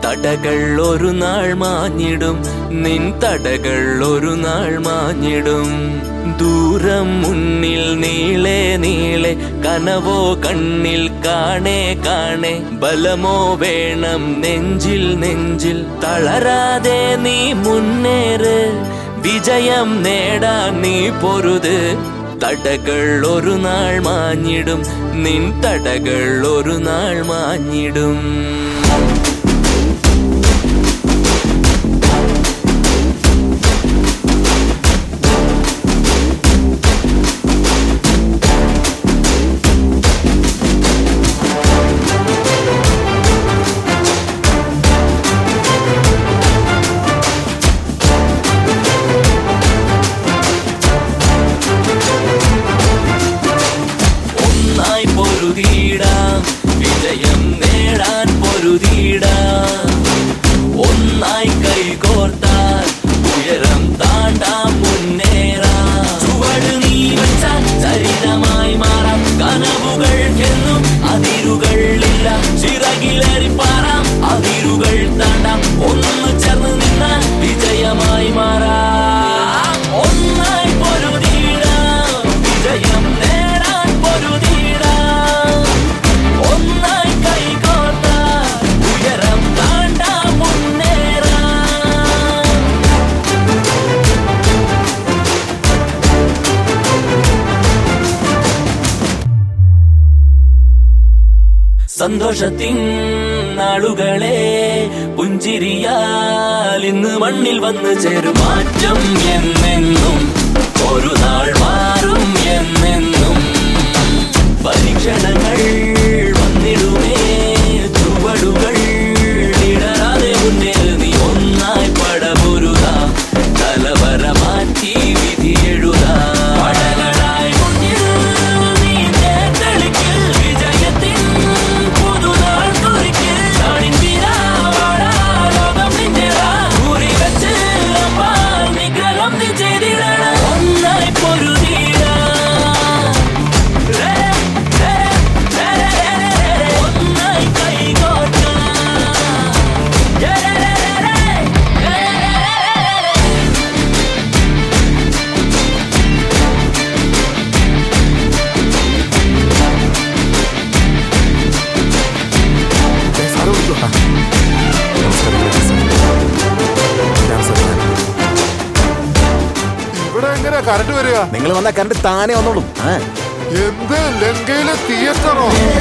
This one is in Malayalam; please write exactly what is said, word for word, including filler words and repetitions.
തടകൾ ഒരു നാൾ മാഞ്ഞിടും, നിൻ തടകൾ ഒരു നാൾ മാഞ്ഞിടും. ദൂരം മുന്നിൽ നീളെ നീളെ, കനവോ കണ്ണിൽ കാണേ കാണേ. ബലമോ വേണം നെഞ്ചിൽ നെഞ്ചിൽ, തളരാതെ നീ മുന്നേറ്. വിജയം നേടാൻ നീ പൊരുത്. തടകൾ ഒരു നാൾ മാഞ്ഞിടും, നിൻ തടകൾ ഒരു നാൾ മാഞ്ഞിടും. പൊരുതീടാം, വിജയം നേടാൻ പൊരുതീടാം. ഒന്നായി കൈകോർത്താൽ ഉയരം താണ്ടാം, മുന്നേറാം. ചുവട് നീ വെച്ചാൽ ചരിതമായി മാറാം. കനവുകൾക്കെന്നും അതിരുകൾ ഇല്ല, ചിറകിലേറി പാറാം. അതിരുകൾ താണ്ടാം, ഒന്ന് ചേർന്ന് നിന്നാൽ വിജയമായി മാറാം. ഒന്നായി പൊരുതീടാം, വിജയം നേടാൻ പൊരുതീടാം. സന്തോഷത്തിൻ നാളുകളെ പുഞ്ചിരിയാൽ ഇന്ന് മണ്ണിൽ വന്ന് ചേരും. മാറ്റം എന്നെന്നും ഒരു നാൾ മാറും എന്നെന്നും. പരീക്ഷണങ്ങൾ വന്നിടുമേ, ചുവടുകൾ ഇടരാതെ മുന്നേറി. നീ ഒന്നായി പടപൊരുതാ, തലവര മാറ്റി വിധി എഴുതാ. പടകളായി മുന്നിൽ നീ നേർത്തളിക്കിൽ, വിജയത്തിൻ പുതുനാൾ കുറിക്കിൽ. ലോകം നിന്നേറാ, കുറി വെച്ച് നിഗ്രഹം നീ ചെയ്തിടണം. ഒന്നായി പൊരുതീടാ, ഒന്നായി കൈകോർക്കാം. ഇവിടെ എങ്ങനെയാ കറണ്ട് വരിക? നിങ്ങൾ വന്നാൽ കറണ്ട് താനേ വന്നോളും. എന്ത് ലങ്കയിലെ തിയേറ്ററോ?